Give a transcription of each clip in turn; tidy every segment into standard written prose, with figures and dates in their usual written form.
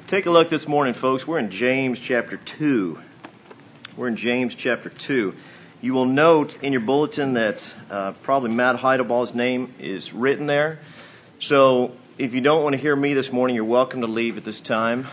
Take a look this morning, folks. We're in James chapter 2. We're in James chapter 2. You will note in your bulletin that probably Matt Heideball's name is written there. So if you don't want to hear me this morning, you're welcome to leave at this time.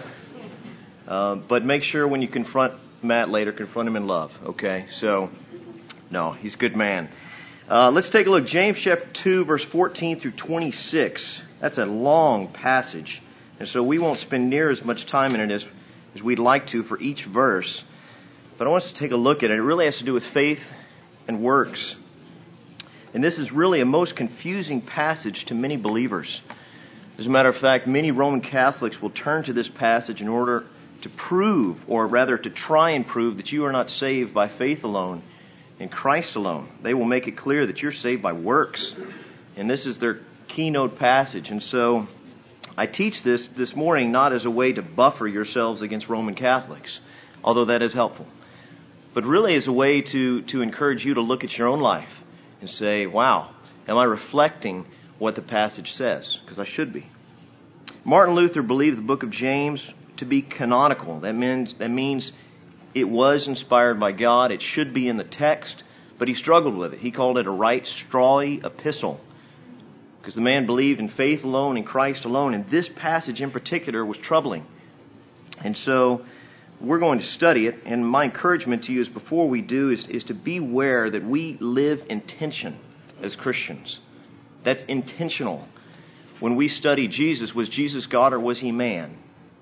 But make sure when you confront Matt later, confront him in love, okay? So, no, he's a good man. Let's take a look. James chapter 2, verse 14 through 26. That's a long passage. And so we won't spend near as much time in it as we'd like to for each verse. But I want us to take a look at it. It really has to do with faith and works. And this is really a most confusing passage to many believers. As a matter of fact, many Roman Catholics will turn to this passage in order to prove, or rather to try and prove, that you are not saved by faith alone, in Christ alone. They will make it clear that you're saved by works. And this is their keynote passage. And so I teach this morning not as a way to buffer yourselves against Roman Catholics, although that is helpful, but really as a way to encourage you to look at your own life and say, wow, am I reflecting what the passage says? Because I should be. Martin Luther believed the book of James to be canonical. That means it was inspired by God. It should be in the text, but he struggled with it. He called it a right strawy epistle, because the man believed in faith alone, in Christ alone, and this passage in particular was troubling. And so we're going to study it, and my encouragement to you is before we do is to beware that we live in tension as Christians. That's intentional. When we study Jesus, was Jesus God or was he man?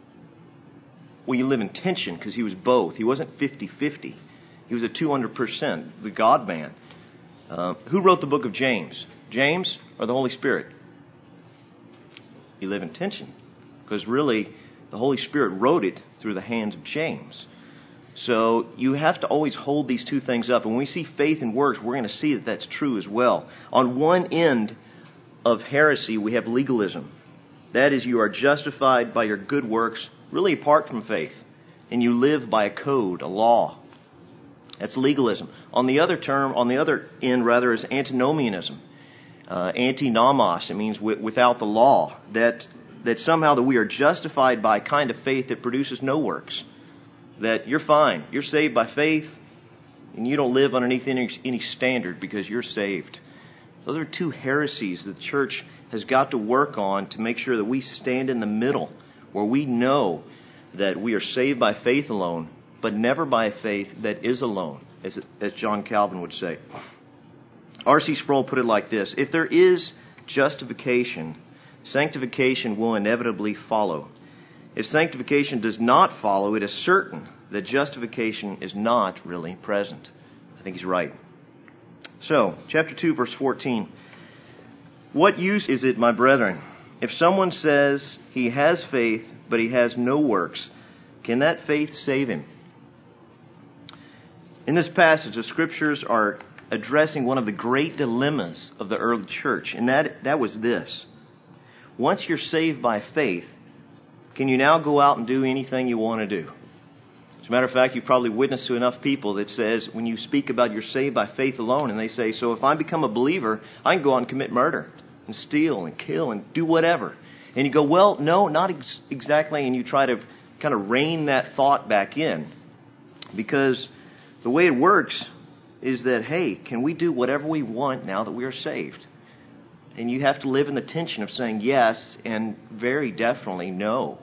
Well, you live in tension because he was both. He wasn't 50-50. He was a 200%, the God-man. Who wrote the book of James? James or the Holy Spirit? You live in tension because really the Holy Spirit wrote it through the hands of James. So you have to always hold these two things up. And when we see faith and works, we're going to see that that's true as well. On one end of heresy, we have legalism. That is, you are justified by your good works, really apart from faith. And you live by a code, a law. That's legalism. On the other end, is antinomianism. Antinomos, it means without the law. That somehow that we are justified by a kind of faith that produces no works. That you're fine. You're saved by faith, and you don't live underneath any standard because you're saved. Those are two heresies that the church has got to work on to make sure that we stand in the middle, where we know that we are saved by faith alone, but never by a faith that is alone, as John Calvin would say. R.C. Sproul put it like this: if there is justification, sanctification will inevitably follow. If sanctification does not follow, it is certain that justification is not really present. I think he's right. So, chapter 2, verse 14. What use is it, my brethren, if someone says he has faith, but he has no works? Can that faith save him? In this passage, the Scriptures are addressing one of the great dilemmas of the early church, and that was this. Once you're saved by faith, can you now go out and do anything you want to do? As a matter of fact, you've probably witnessed to enough people that says, when you speak about you're saved by faith alone, and they say, so if I become a believer, I can go out and commit murder and steal and kill and do whatever. And you go, well, no, not exactly, and you try to kind of rein that thought back in. Because the way it works is that, hey, can we do whatever we want now that we are saved? And you have to live in the tension of saying yes and very definitely no.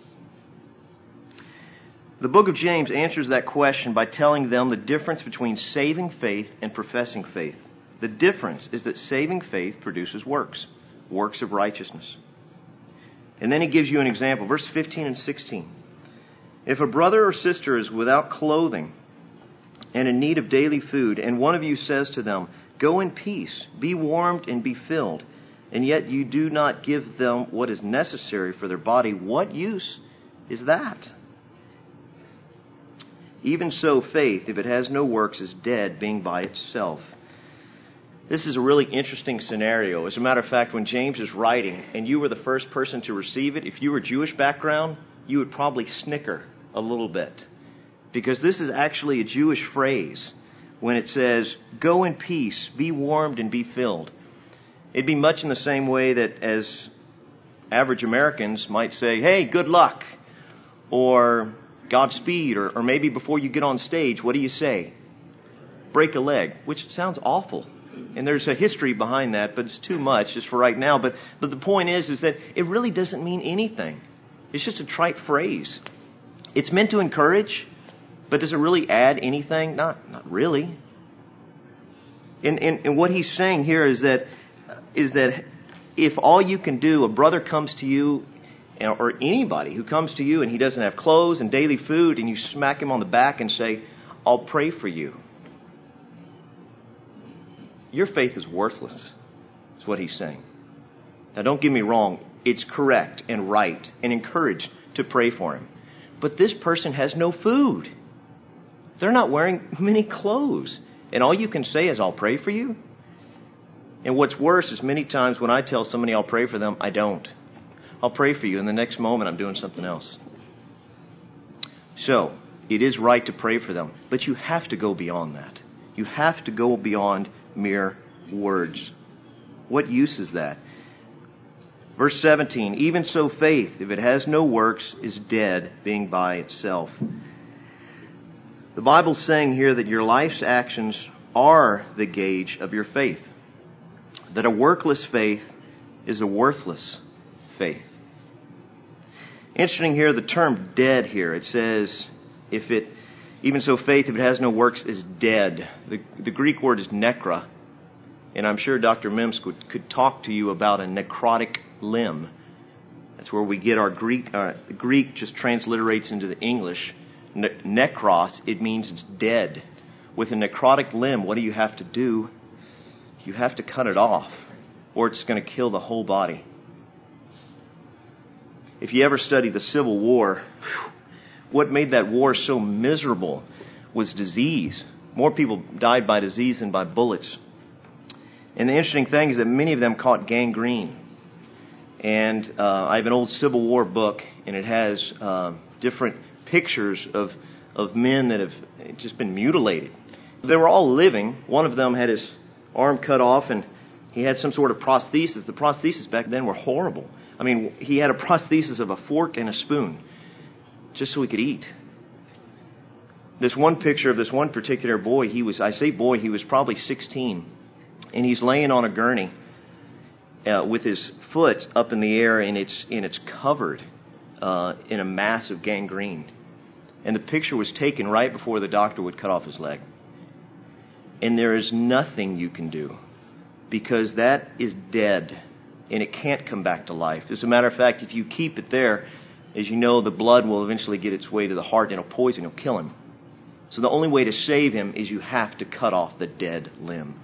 The book of James answers that question by telling them the difference between saving faith and professing faith. The difference is that saving faith produces works of righteousness. And then he gives you an example, verse 15 and 16. If a brother or sister is without clothing and in need of daily food, and one of you says to them, go in peace, be warmed and be filled, and yet you do not give them what is necessary for their body, what use is that? Even so, faith, if it has no works, is dead, being by itself. This is a really interesting scenario. As a matter of fact, when James is writing, and you were the first person to receive it, if you were Jewish background, you would probably snicker a little bit. Because this is actually a Jewish phrase when it says, go in peace, be warmed and be filled. It'd be much in the same way that as average Americans might say, hey, good luck, or Godspeed, or maybe before you get on stage, what do you say? Break a leg, which sounds awful. And there's a history behind that, but it's too much just for right now. But the point is that it really doesn't mean anything. It's just a trite phrase. It's meant to encourage, but does it really add anything? Not really. And what he's saying here is that if all you can do, a brother comes to you, or anybody who comes to you and he doesn't have clothes and daily food, and you smack him on the back and say, I'll pray for you, your faith is worthless, is what he's saying. Now don't get me wrong, it's correct and right and encouraged to pray for him. But this person has no food. They're not wearing many clothes. And all you can say is, I'll pray for you. And what's worse is many times when I tell somebody I'll pray for them, I don't. I'll pray for you, and the next moment I'm doing something else. So, it is right to pray for them, but you have to go beyond that. You have to go beyond mere words. What use is that? Verse 17, even so faith, if it has no works, is dead, being by itself. The Bible's saying here that your life's actions are the gauge of your faith. That a workless faith is a worthless faith. Interesting here, the term dead here. It says, even so faith, if it has no works, is dead. The Greek word is nekra. And I'm sure Dr. Mims could talk to you about a necrotic limb. That's where we get our Greek. The Greek just transliterates into the English. Necros, it means it's dead. With a necrotic limb, what do you have to do? You have to cut it off, or it's going to kill the whole body. If you ever study the Civil War, what made that war so miserable was disease. More people died by disease than by bullets. And the interesting thing is that many of them caught gangrene. And I have an old Civil War book, and it has different pictures of men that have just been mutilated. They were all living. One of them had his arm cut off, and he had some sort of prosthesis. The prosthesis back then were horrible. I mean, he had a prosthesis of a fork and a spoon, just so he could eat. This one picture of this one particular boy, he was probably 16, and he's laying on a gurney with his foot up in the air, and it's covered in a mass of gangrene. And the picture was taken right before the doctor would cut off his leg. And there is nothing you can do, because that is dead and it can't come back to life. As a matter of fact, if you keep it there, as you know, the blood will eventually get its way to the heart and it'll poison, it'll kill him. So the only way to save him is you have to cut off the dead limb.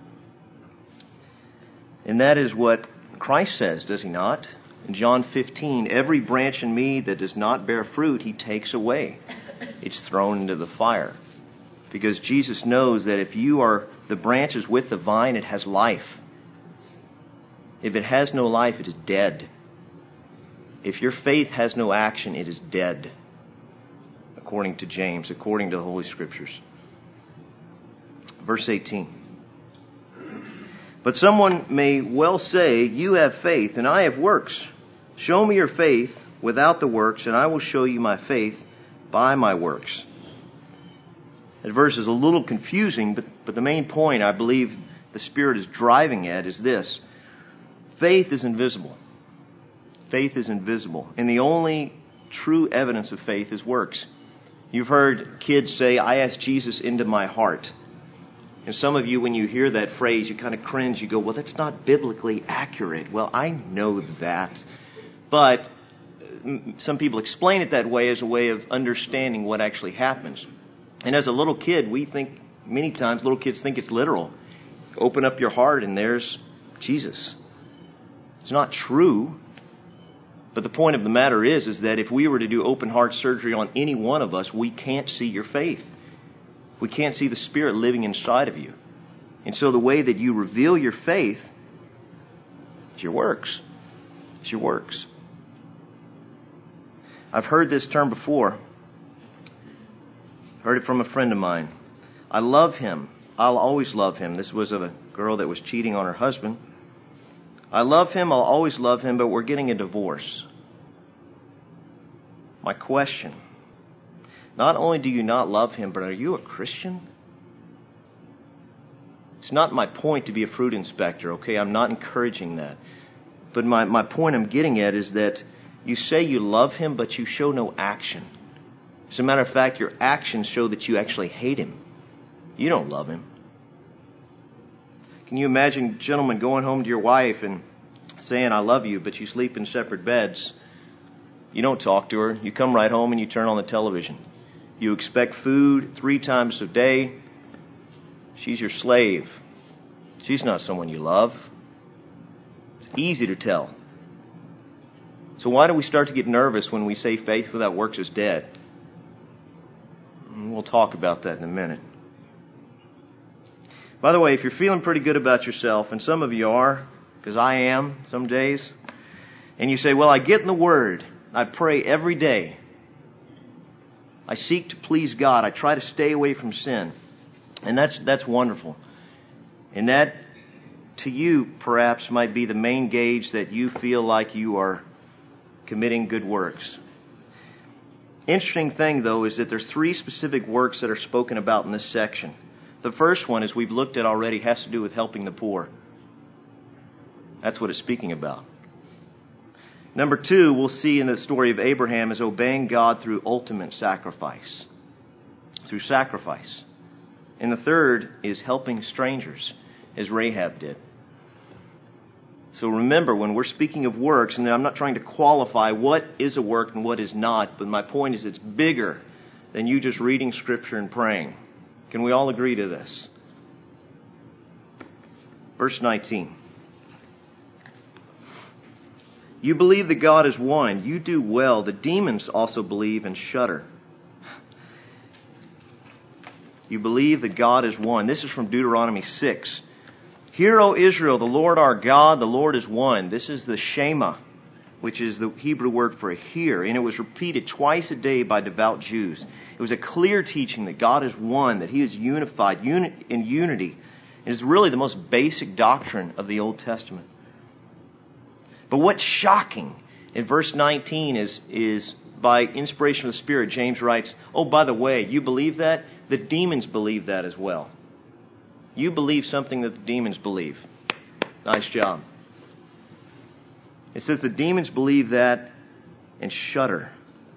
And that is what Christ says, does he not? In John 15, every branch in me that does not bear fruit, he takes away. It's thrown into the fire. Because Jesus knows that if you are the branches with the vine, it has life. If it has no life, it is dead. If your faith has no action, it is dead. According to James, according to the Holy Scriptures. Verse 18. But someone may well say, you have faith and I have works. Show me your faith without the works, and I will show you my faith by my works. That verse is a little confusing, but the main point I believe the Spirit is driving at is this. Faith is invisible. Faith is invisible. And the only true evidence of faith is works. You've heard kids say, I asked Jesus into my heart. And some of you, when you hear that phrase, you kind of cringe. You go, well, that's not biblically accurate. Well, I know that. But some people explain it that way as a way of understanding what actually happens. And as a little kid, many times little kids think it's literal. Open up your heart and there's Jesus. It's not true. But the point of the matter is that if we were to do open heart surgery on any one of us, we can't see your faith. We can't see the Spirit living inside of you. And so the way that you reveal your faith is your works. It's your works. I've heard this term before. Heard it from a friend of mine. I love him. I'll always love him. This was of a girl that was cheating on her husband. I love him. I'll always love him, but we're getting a divorce. My question, not only do you not love him, but are you a Christian? It's not my point to be a fruit inspector, okay? I'm not encouraging that. But my point I'm getting at is that you say you love him, but you show no action. As a matter of fact, your actions show that you actually hate him. You don't love him. Can you imagine a gentleman going home to your wife and saying, I love you, but you sleep in separate beds? You don't talk to her. You come right home and you turn on the television. You expect food 3 times a day. She's your slave. She's not someone you love. It's easy to tell. So why do we start to get nervous when we say faith without works is dead? We'll talk about that in a minute. By the way, if you're feeling pretty good about yourself, and some of you are, because I am some days, and you say, well, I get in the Word. I pray every day. I seek to please God. I try to stay away from sin. And that's wonderful. And that, to you, perhaps, might be the main gauge that you feel like you are committing good works. Interesting thing, though, is that there's 3 specific works that are spoken about in this section. The first one, as we've looked at already, has to do with helping the poor. That's what it's speaking about. Number 2, we'll see in the story of Abraham, is obeying God through ultimate sacrifice. Through sacrifice. And the third is helping strangers, as Rahab did. So remember, when we're speaking of works, and I'm not trying to qualify what is a work and what is not, but my point is it's bigger than you just reading Scripture and praying. Can we all agree to this? Verse 19. You believe that God is one. You do well. The demons also believe and shudder. You believe that God is one. This is from Deuteronomy 6. Hear, O Israel, the Lord our God, the Lord is one. This is the Shema, which is the Hebrew word for hear. And it was repeated twice a day by devout Jews. It was a clear teaching that God is one, that He is unified, in unity. It is really the most basic doctrine of the Old Testament. But what's shocking in verse 19 is by inspiration of the Spirit, James writes, oh, by the way, you believe that? The demons believe that as well. You believe something that the demons believe. Nice job. It says the demons believe that and shudder.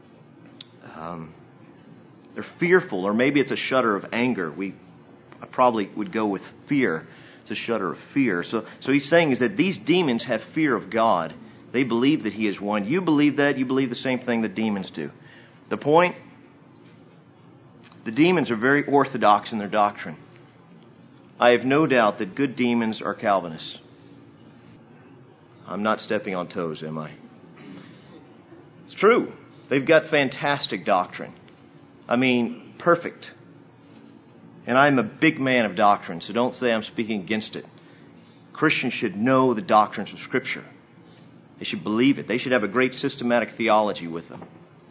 They're fearful, or maybe it's a shudder of anger. I probably would go with fear. It's a shudder of fear. So he's saying is that these demons have fear of God. They believe that He is one. You believe that. You believe the same thing that demons do. The point? The demons are very orthodox in their doctrine. I have no doubt that good demons are Calvinists. I'm not stepping on toes, am I? It's true. They've got fantastic doctrine. I mean, perfect. And I'm a big man of doctrine, so don't say I'm speaking against it. Christians should know the doctrines of Scripture. They should believe it. They should have a great systematic theology with them.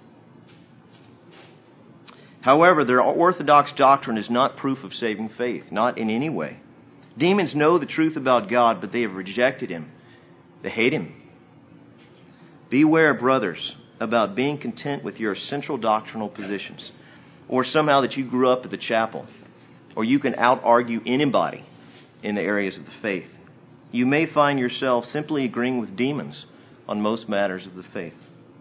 However, their orthodox doctrine is not proof of saving faith, not in any way. Demons know the truth about God, but they have rejected Him. They hate Him. Beware, brothers, about being content with your central doctrinal positions, or somehow that you grew up at the chapel, or you can out-argue anybody in the areas of the faith. You may find yourself simply agreeing with demons on most matters of the faith.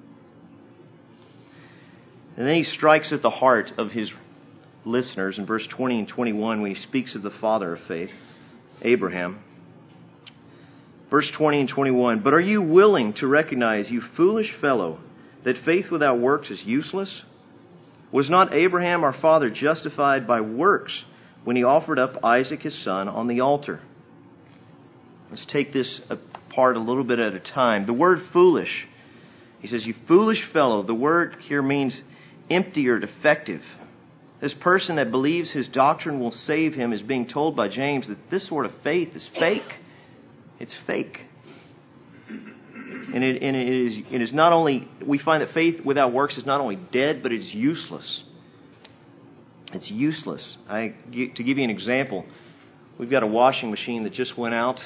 And then he strikes at the heart of his listeners in verse 20 and 21 when he speaks of the father of faith, Abraham. Verse 20 and 21, but are you willing to recognize, you foolish fellow, that faith without works is useless? Was not Abraham our father justified by works when he offered up Isaac his son on the altar? Let's take this apart a little bit at a time. The word foolish, he says, you foolish fellow, the word here means empty or defective. This person that believes his doctrine will save him is being told by James that this sort of faith is fake. It's fake. And it is not only, we find that faith without works is not only dead, but it's useless. It's useless. To give you an example, we've got a washing machine that just went out,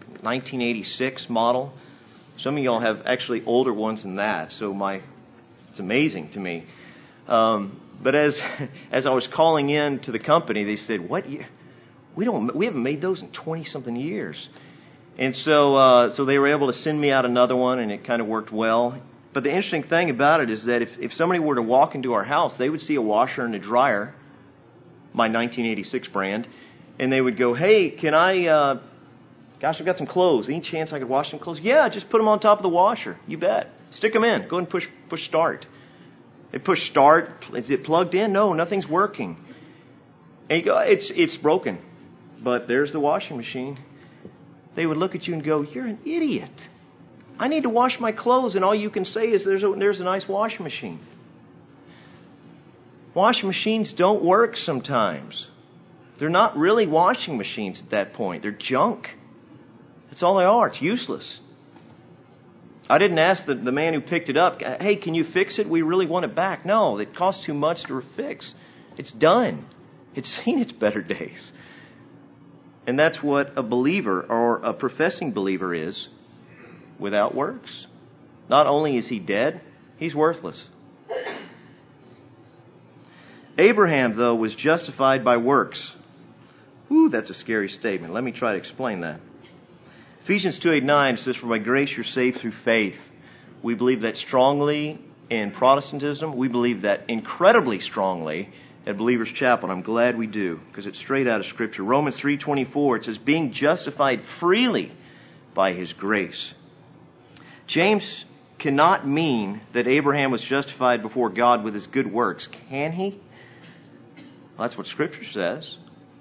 1986 model. Some of y'all have actually older ones than that. So my It's amazing to me. But as I was calling in to the company, they said, "What year? We haven't made those in 20-something years." And so they were able to send me out another one, and it kind of worked well. But the interesting thing about it is that if somebody were to walk into our house, they would see a washer and a dryer, my 1986 brand, and they would go, "Hey, can I, gosh, I've got some clothes. Any chance I could wash some clothes?" "Yeah, just put them on top of the washer. You bet. Stick them in. Go ahead and push start." They push start. Is it plugged in? No, nothing's working. And you go, it's broken. But there's the washing machine. They would look at you and go, "You're an idiot. I need to wash my clothes," and all you can say is, there's a nice washing machine. Washing machines don't work sometimes. They're not really washing machines at that point. They're junk. That's all they are. It's useless. I didn't ask the man who picked it up, "Hey, can you fix it? We really want it back." No, it costs too much to fix. It's done. It's seen its better days. And that's what a believer or a professing believer is without works. Not only is he dead, he's worthless. Abraham, though, was justified by works. Ooh, that's a scary statement. Let me try to explain that. Ephesians 2:8-9 says, "For by grace you're saved through faith." We believe that strongly in Protestantism. We believe that incredibly strongly at Believers Chapel. And I'm glad we do, because it's straight out of Scripture. Romans 3:24, it says, "Being justified freely by His grace." James cannot mean that Abraham was justified before God with his good works, can he? Well, that's what Scripture says.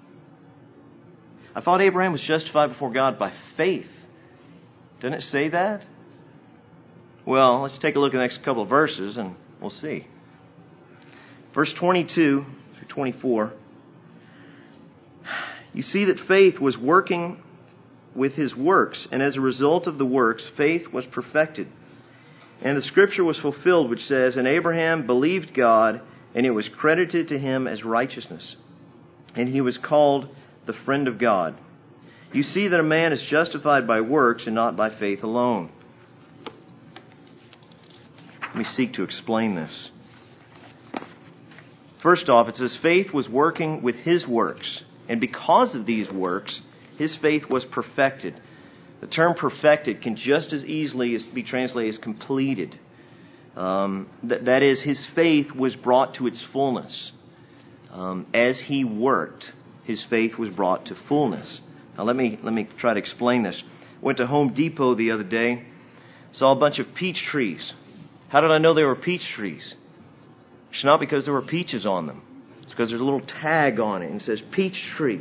I thought Abraham was justified before God by faith. Doesn't it say that? Well, let's take a look at the next couple of verses and we'll see. Verse 22 through 24. You see that faith was working with his works, and as a result of the works, faith was perfected. And the Scripture was fulfilled, which says, "And Abraham believed God, and it was credited to him as righteousness. And he was called the friend of God." You see that a man is justified by works and not by faith alone. Let me seek to explain this. First off, it says faith was working with his works. And because of these works, his faith was perfected. The term perfected can just as easily be translated as completed. That is, his faith was brought to its fullness. As he worked, his faith was brought to fullness. Now let me try to explain this. Went to Home Depot the other day, saw a bunch of peach trees. How did I know they were peach trees? It's not because there were peaches on them. It's because there's a little tag on it and it says peach tree.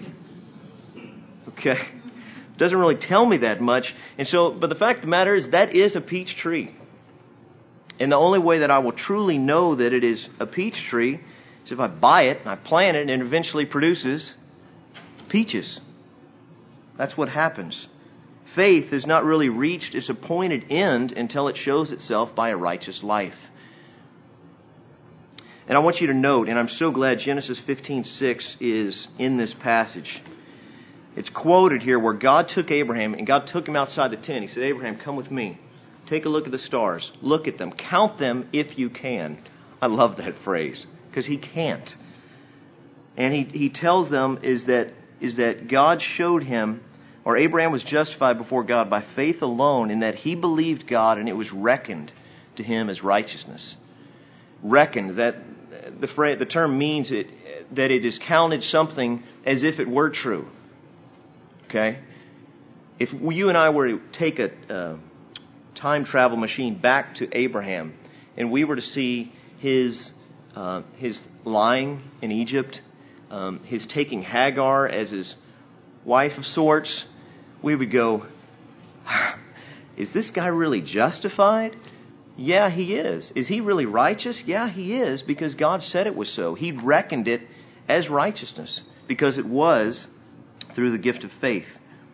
Okay? Doesn't really tell me that much. But the fact of the matter is that is a peach tree. And the only way that I will truly know that it is a peach tree is if I buy it and I plant it and it eventually produces peaches. That's what happens. Faith has not really reached its appointed end until it shows itself by a righteous life. And I want you to note, and I'm so glad Genesis 15:6 is in this passage. It's quoted here where God took Abraham and God took him outside the tent. He said, "Abraham, come with me. Take a look at the stars. Look at them. Count them if you can." I love that phrase because he can't. And he tells them is that God showed him, or Abraham was justified before God by faith alone, in that he believed God and it was reckoned to him as righteousness. Reckoned, that the term means that it is counted something as if it were true. Okay? If you and I were to take a time travel machine back to Abraham and we were to see his lying in Egypt, his taking Hagar as his wife of sorts, we would go, is this guy really justified? Yeah, he is. Is he really righteous? Yeah, he is, because God said it was so. He reckoned it as righteousness because it was through the gift of faith.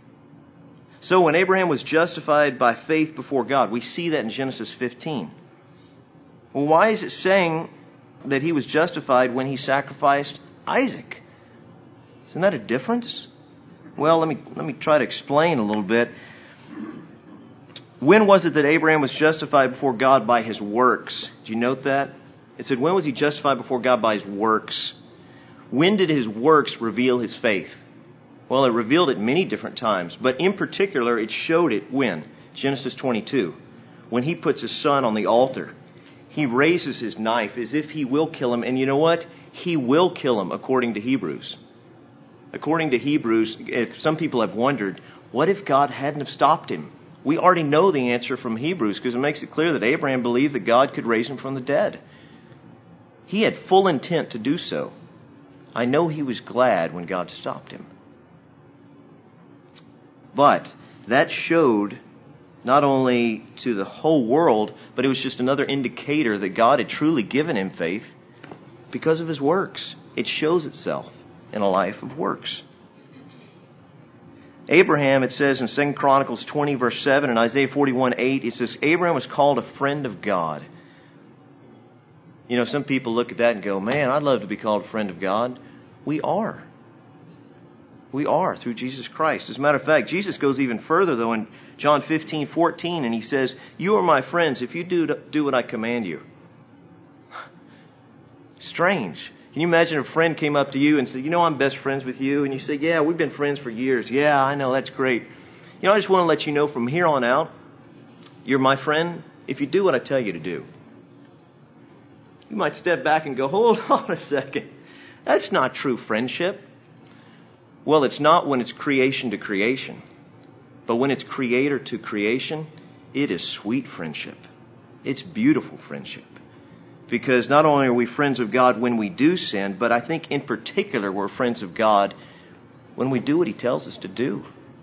So when Abraham was justified by faith before God, we see that in Genesis 15. Well, why is it saying that he was justified when he sacrificed Isaac? Isn't that a difference? Well, let me try to explain a little bit. When was it that Abraham was justified before God by his works? Did you note that? It said, when was he justified before God by his works? When did his works reveal his faith? Well, it revealed it many different times, but in particular, it showed it when? Genesis 22. When he puts his son on the altar, he raises his knife as if he will kill him, and you know what? He will kill him, according to Hebrews. According to Hebrews, if some people have wondered, what if God hadn't have stopped him? We already know the answer from Hebrews because it makes it clear that Abraham believed that God could raise him from the dead. He had full intent to do so. I know he was glad when God stopped him. But that showed not only to the whole world, but it was just another indicator that God had truly given him faith because of his works. It shows itself in a life of works. Abraham, it says in 2 Chronicles 20 verse 7 and Isaiah 41:8, it says, Abraham was called a friend of God. You know, some people look at that and go, man, I'd love to be called a friend of God. We are. We are through Jesus Christ. As a matter of fact, Jesus goes even further though in John 15:14, and he says, you are my friends if you do what I command you. Strange. Can you imagine if a friend came up to you and said, you know, I'm best friends with you? And you say, yeah, we've been friends for years. Yeah, I know, that's great. You know, I just want to let you know from here on out, you're my friend if you do what I tell you to do. You might step back and go, hold on a second. That's not true friendship. Well, it's not when it's creation to creation. But when it's creator to creation, it is sweet friendship. It's beautiful friendship. Because not only are we friends of God when we do sin, but I think in particular we're friends of God when we do what he tells us to do.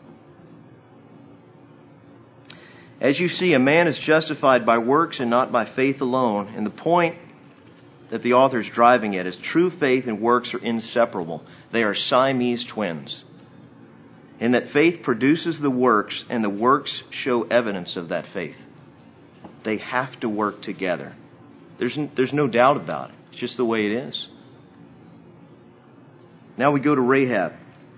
As you see, a man is justified by works and not by faith alone. And the point that the author is driving at is true faith and works are inseparable. They are Siamese twins. And that faith produces the works, and the works show evidence of that faith. They have to work together. There's no doubt about it. It's just the way it is. Now we go to Rahab.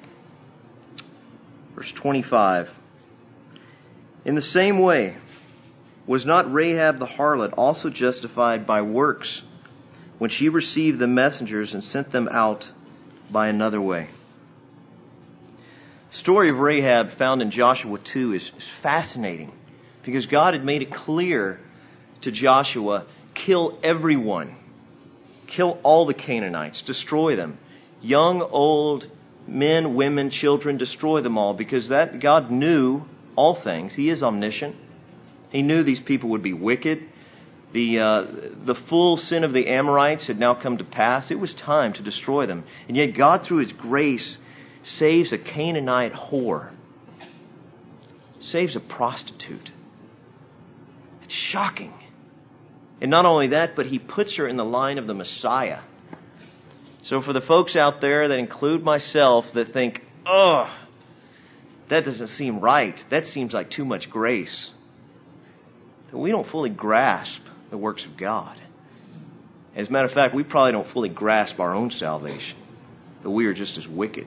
Verse 25. In the same way, was not Rahab the harlot also justified by works when she received the messengers and sent them out by another way? The story of Rahab found in Joshua 2 is fascinating because God had made it clear to Joshua, kill everyone. Kill all the Canaanites. Destroy them. Young, old, men, women, children, destroy them all because that God knew all things. He is omniscient. He knew these people would be wicked. The full sin of the Amorites had now come to pass. It was time to destroy them. And yet God, through his grace, saves a Canaanite whore. Saves a prostitute. It's shocking. And not only that, but he puts her in the line of the Messiah. So for the folks out there that include myself that think, oh, that doesn't seem right. That seems like too much grace. We don't fully grasp the works of God. As a matter of fact, we probably don't fully grasp our own salvation. That we are just as wicked.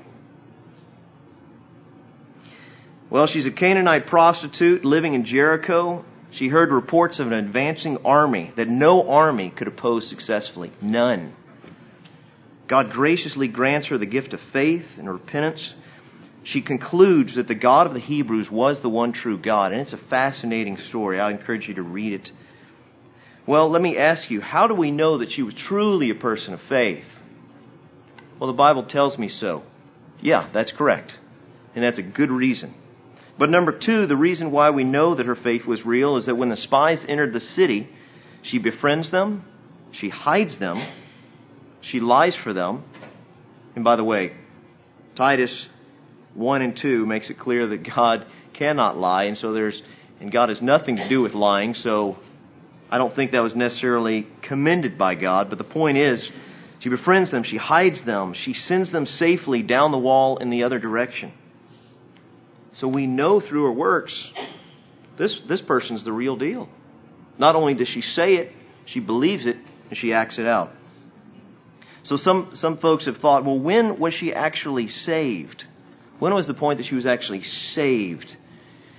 Well, she's a Canaanite prostitute living in Jericho. She heard reports of an advancing army that no army could oppose successfully. None. God graciously grants her the gift of faith and repentance. She concludes that the God of the Hebrews was the one true God. And it's a fascinating story. I encourage you to read it. Well, let me ask you, how do we know that she was truly a person of faith? Well, the Bible tells me so. Yeah, that's correct. And that's a good reason. But number two, the reason why we know that her faith was real is that when the spies entered the city, she befriends them, she hides them, she lies for them. And by the way, Titus 1 and 2 makes it clear that God cannot lie, and God has nothing to do with lying, so I don't think that was necessarily commended by God. But the point is, she befriends them, she hides them, she sends them safely down the wall in the other direction. So we know through her works, this person's the real deal. Not only does she say it, she believes it, and she acts it out. So some folks have thought, well, when was she actually saved? When was the point that she was actually saved?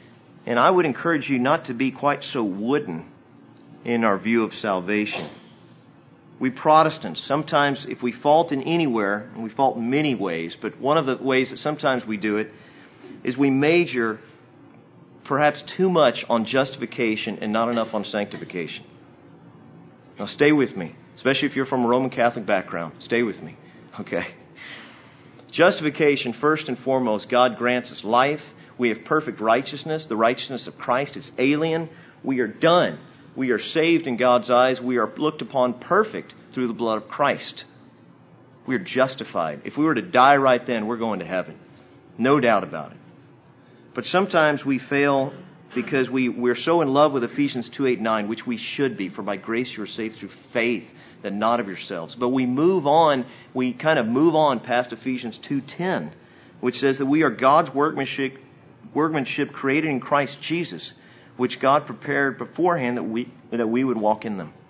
And I would encourage you not to be quite so wooden in our view of salvation. We Protestants, sometimes if we fault in anywhere, and we fault in many ways, but one of the ways that sometimes we do it is we major perhaps too much on justification and not enough on sanctification. Now stay with me, especially if you're from a Roman Catholic background. Stay with me, okay? Justification, first and foremost, God grants us life. We have perfect righteousness. The righteousness of Christ is alien. We are done. We are saved in God's eyes. We are looked upon perfect through the blood of Christ. We are justified. If we were to die right then, we're going to heaven. No doubt about it. But sometimes we fail because we're so in love with Ephesians 2:8-9, which we should be. For by grace you are saved through faith, that not of yourselves. But we kind of move on past Ephesians 2:10, which says that we are God's workmanship created in Christ Jesus, which God prepared beforehand that we would walk in them.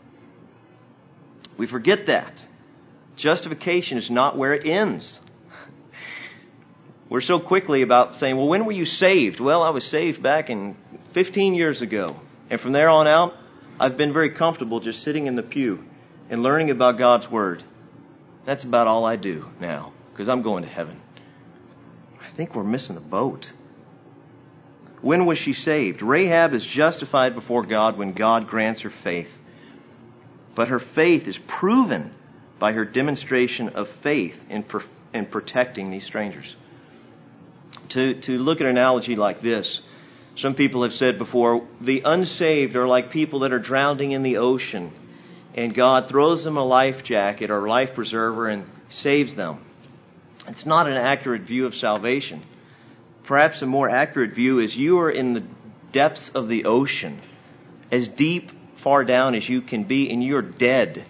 We forget that. Justification is not where it ends. We're so quickly about saying, well, when were you saved? Well, I was saved back in 15 years ago. And from there on out, I've been very comfortable just sitting in the pew and learning about God's Word. That's about all I do now, because I'm going to heaven. I think we're missing the boat. When was she saved? Rahab is justified before God when God grants her faith. But her faith is proven by her demonstration of faith in protecting these strangers. To look at an analogy like this, some people have said before, the unsaved are like people that are drowning in the ocean, and God throws them a life jacket or life preserver and saves them. It's not an accurate view of salvation. Perhaps a more accurate view is you are in the depths of the ocean, as deep, far down as you can be, and you're dead.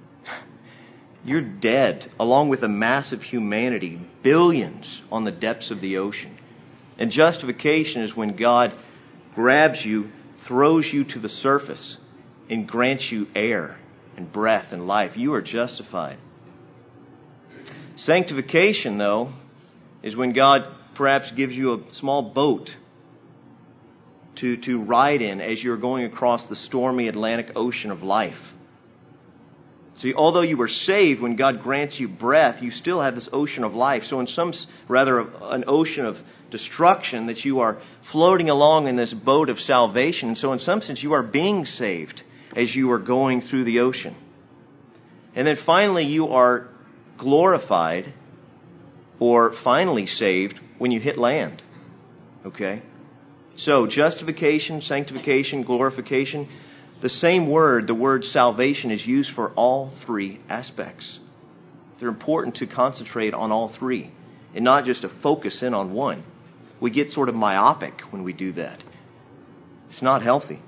You're dead, along with a mass of humanity, billions on the depths of the ocean. And justification is when God grabs you, throws you to the surface, and grants you air and breath and life. You are justified. Sanctification, though, is when God perhaps gives you a small boat to ride in as you're going across the stormy Atlantic Ocean of life. See, although you were saved, when God grants you breath, you still have this ocean of life. So in an ocean of destruction, that you are floating along in this boat of salvation. And so in some sense, you are being saved as you are going through the ocean. And then finally, you are glorified or finally saved when you hit land. Okay? So justification, sanctification, glorification, the same word, the word salvation, is used for all three aspects. They're important to concentrate on all three and not just to focus in on one. We get sort of myopic when we do that. It's not healthy.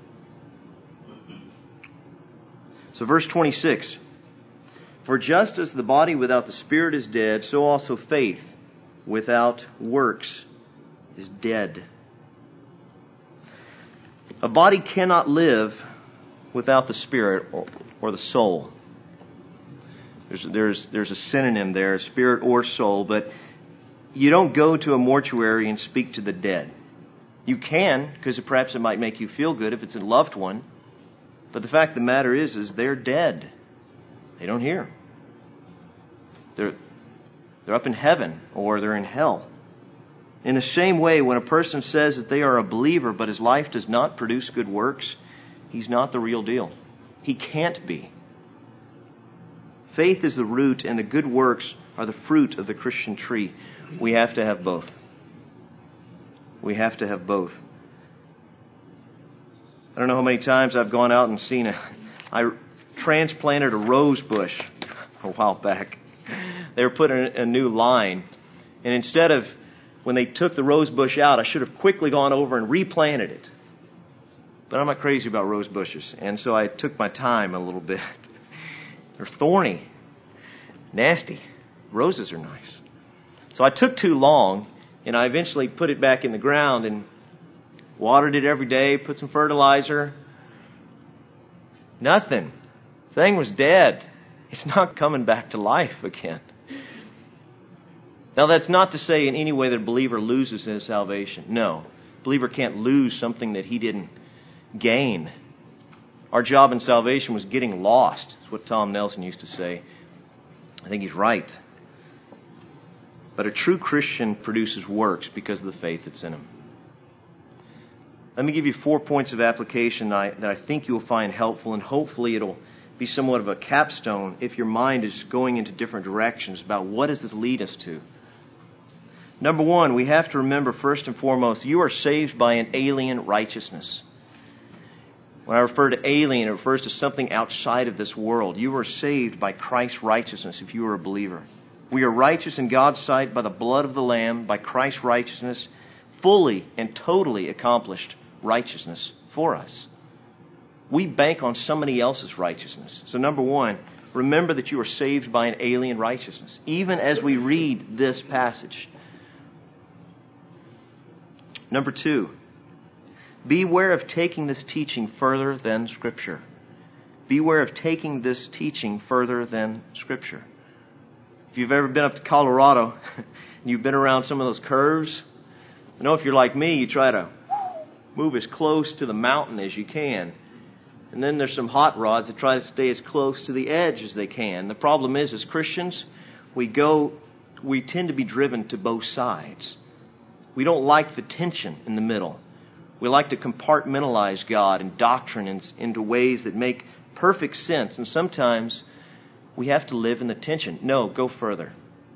So verse 26, for just as the body without the spirit is dead, so also faith without works is dead. A body cannot live without the spirit or the soul. There's a synonym there, spirit or soul, but you don't go to a mortuary and speak to the dead. You can, because perhaps it might make you feel good if it's a loved one. But the fact of the matter is they're dead. They don't hear. They're up in heaven or they're in hell. In the same way, when a person says that they are a believer but his life does not produce good works, he's not the real deal. He can't be. Faith is the root and the good works are the fruit of the Christian tree. We have to have both. We have to have both. I don't know how many times I've gone out and seen I transplanted a rose bush a while back. They were putting a new line. And instead of, when they took the rose bush out, I should have quickly gone over and replanted it. But I'm not crazy about rose bushes. And so I took my time a little bit. They're thorny. Nasty. Roses are nice. So I took too long, and I eventually put it back in the ground and watered it every day, put some fertilizer. Nothing. The thing was dead. It's not coming back to life again. Now that's not to say in any way that a believer loses his salvation. No. believer can't lose something that he didn't gain. Our job in salvation was getting lost. That's what Tom Nelson used to say. I think he's right. But a true Christian produces works because of the faith that's in him. Let me give you 4 points of application that I think you'll find helpful, and hopefully it'll be somewhat of a capstone if your mind is going into different directions about what does this lead us to. Number one, we have to remember first and foremost, you are saved by an alien righteousness. When I refer to alien, it refers to something outside of this world. You are saved by Christ's righteousness if you are a believer. We are righteous in God's sight by the blood of the Lamb, by Christ's righteousness, fully and totally accomplished righteousness for us. We bank on somebody else's righteousness. So number one, remember that you are saved by an alien righteousness, even as we read this passage. Number two, beware of taking this teaching further than Scripture. Beware of taking this teaching further than Scripture. If you've ever been up to Colorado and you've been around some of those curves, I know if you're like me, you try to move as close to the mountain as you can. And then there's some hot rods that try to stay as close to the edge as they can. The problem is, as Christians, we tend to be driven to both sides. We don't like the tension in the middle. We like to compartmentalize God and doctrine into ways that make perfect sense. And sometimes we have to live in the tension. No, go further.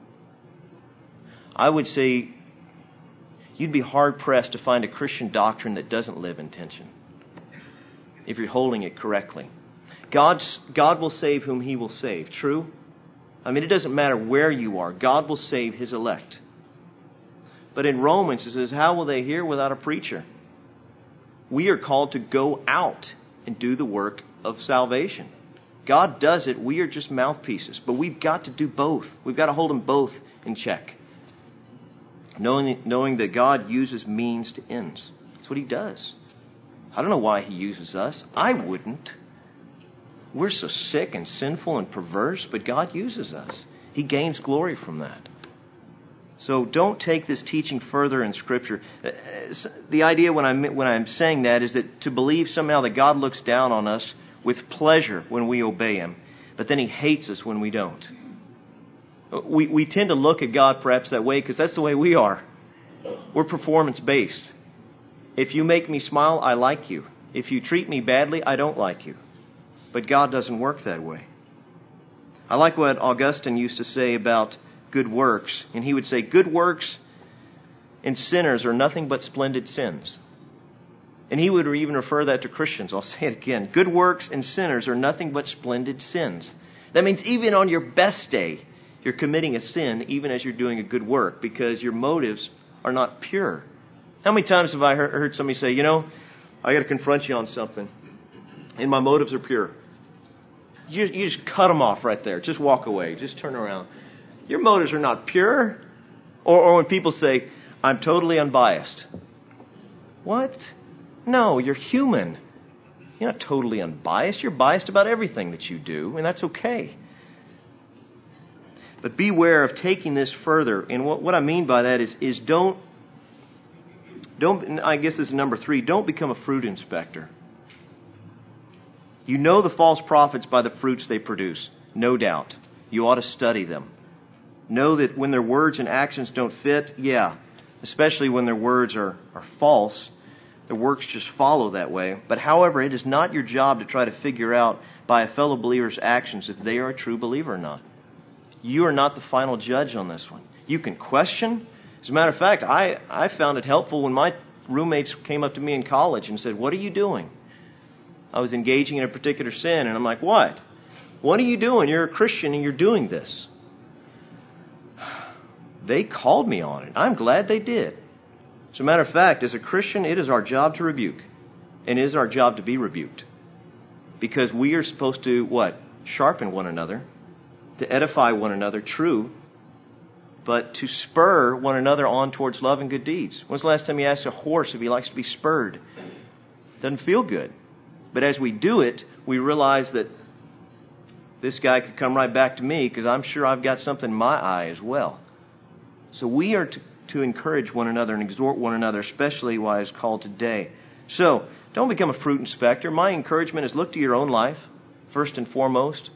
I would say you'd be hard-pressed to find a Christian doctrine that doesn't live in tension, if you're holding it correctly. God will save whom He will save. True? I mean, it doesn't matter where you are. God will save His elect. But in Romans it says, how will they hear without a preacher? We are called to go out and do the work of salvation. God does it. We are just mouthpieces. But we've got to do both. We've got to hold them both in check. Knowing that God uses means to ends. That's what He does. I don't know why He uses us. I wouldn't. We're so sick and sinful and perverse, but God uses us. He gains glory from that. So don't take this teaching further in Scripture. The idea when I'm saying that is that to believe somehow that God looks down on us with pleasure when we obey Him, but then He hates us when we don't. We tend to look at God perhaps that way because that's the way we are. We're performance-based. If you make me smile, I like you. If you treat me badly, I don't like you. But God doesn't work that way. I like what Augustine used to say about good works. And he would say, good works and sinners are nothing but splendid sins. And he would even refer that to Christians. I'll say it again. Good works and sinners are nothing but splendid sins. That means even on your best day, you're committing a sin even as you're doing a good work because your motives are not pure. How many times have I heard somebody say, I got to confront you on something and my motives are pure. You just cut them off right there. Just walk away. Just turn around. Your motives are not pure. Or when people say, I'm totally unbiased. What? No, you're human. You're not totally unbiased. You're biased about everything that you do, and that's okay. But beware of taking this further. And what I mean by that is don't, I guess this is number 3, don't become a fruit inspector. You know the false prophets by the fruits they produce, no doubt. You ought to study them. Know that when their words and actions don't fit, especially when their words are false, their works just follow that way. But however, it is not your job to try to figure out by a fellow believer's actions if they are a true believer or not. You are not the final judge on this one. You can question. As a matter of fact, I found it helpful when my roommates came up to me in college and said, what are you doing? I was engaging in a particular sin, and I'm like, what? What are you doing? You're a Christian and you're doing this. They called me on it. I'm glad they did. As a matter of fact, as a Christian, it is our job to rebuke. And it is our job to be rebuked. Because we are supposed to, sharpen one another, to edify one another, true, but to spur one another on towards love and good deeds. When's the last time you asked a horse if he likes to be spurred? Doesn't feel good. But as we do it, we realize that this guy could come right back to me because I'm sure I've got something in my eye as well. So we are to encourage one another and exhort one another, especially while it's called today. So, don't become a fruit inspector. My encouragement is look to your own life, first and foremost.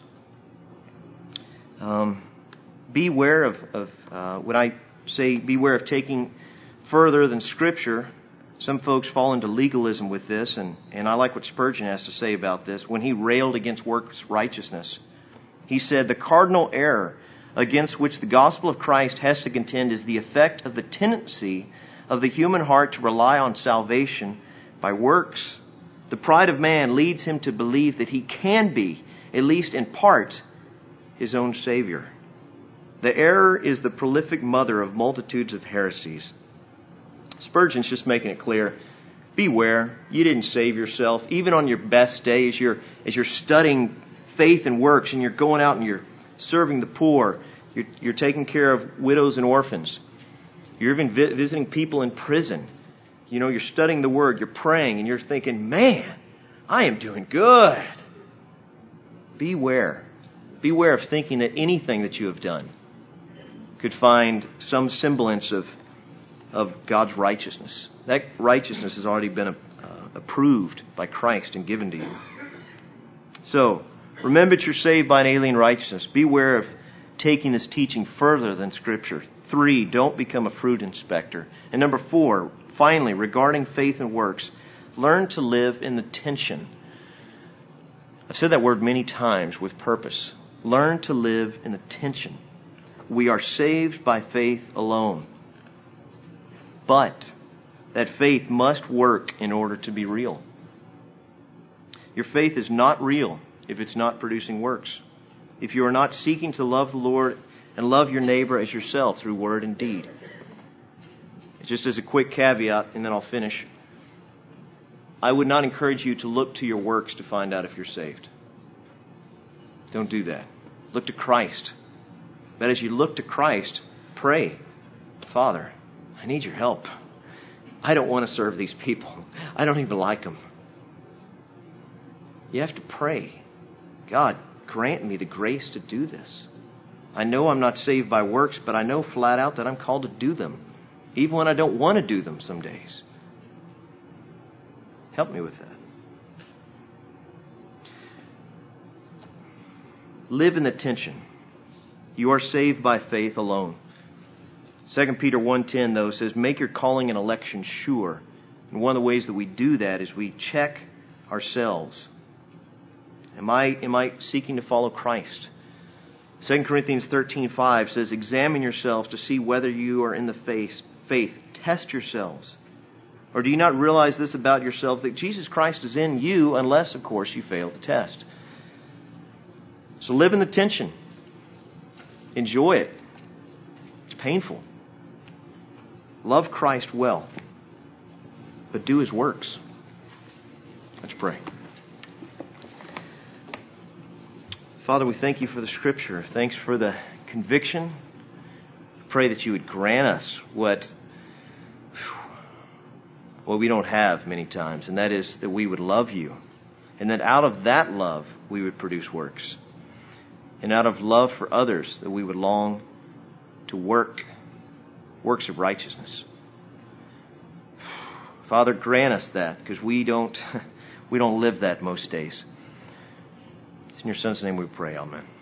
Beware of when I say beware of taking further than Scripture. Some folks fall into legalism with this, and I like what Spurgeon has to say about this. When he railed against works righteousness, he said, the cardinal error against which the gospel of Christ has to contend is the effect of the tendency of the human heart to rely on salvation by works. The pride of man leads him to believe that he can be, at least in part, his own Savior. The error is the prolific mother of multitudes of heresies. Spurgeon's just making it clear. Beware, you didn't save yourself. Even on your best day, as you're studying faith and works, and you're going out and you're serving the poor, you're taking care of widows and orphans. You're even visiting people in prison. You know, you're studying the Word, you're praying, and you're thinking, man, I am doing good. Beware. Beware of thinking that anything that you have done could find some semblance of God's righteousness. That righteousness has already been approved by Christ and given to you. So, remember that you're saved by an alien righteousness. Beware of taking this teaching further than Scripture. 3, don't become a fruit inspector. And number 4, finally, regarding faith and works, learn to live in the tension. I've said that word many times with purpose. Learn to live in the tension. We are saved by faith alone. But that faith must work in order to be real. Your faith is not real if it's not producing works. If you are not seeking to love the Lord and love your neighbor as yourself through word and deed. Just as a quick caveat, and then I'll finish. I would not encourage you to look to your works to find out if you're saved. Don't do that. Look to Christ. But as you look to Christ, pray, Father, I need your help. I don't want to serve these people. I don't even like them. You have to pray. God, grant me the grace to do this. I know I'm not saved by works, but I know flat out that I'm called to do them, even when I don't want to do them some days. Help me with that. Live in the tension. You are saved by faith alone. 2 Peter 1:10, though, says, make your calling and election sure. And one of the ways that we do that is we check ourselves. Am I seeking to follow Christ? 2 Corinthians 13:5 says, examine yourselves to see whether you are in the faith. Test yourselves. Or do you not realize this about yourselves, that Jesus Christ is in you, unless, of course, you fail the test? So live in the tension. Enjoy it. It's painful. Love Christ well, but do His works. Let's pray. Father, we thank You for the Scripture. Thanks for the conviction. Pray that You would grant us what we don't have many times, and that is that we would love You, and that out of that love we would produce works, and out of love for others that we would long to works of righteousness. Father, grant us that, because we don't live that most days. It's in Your Son's name we pray. Amen.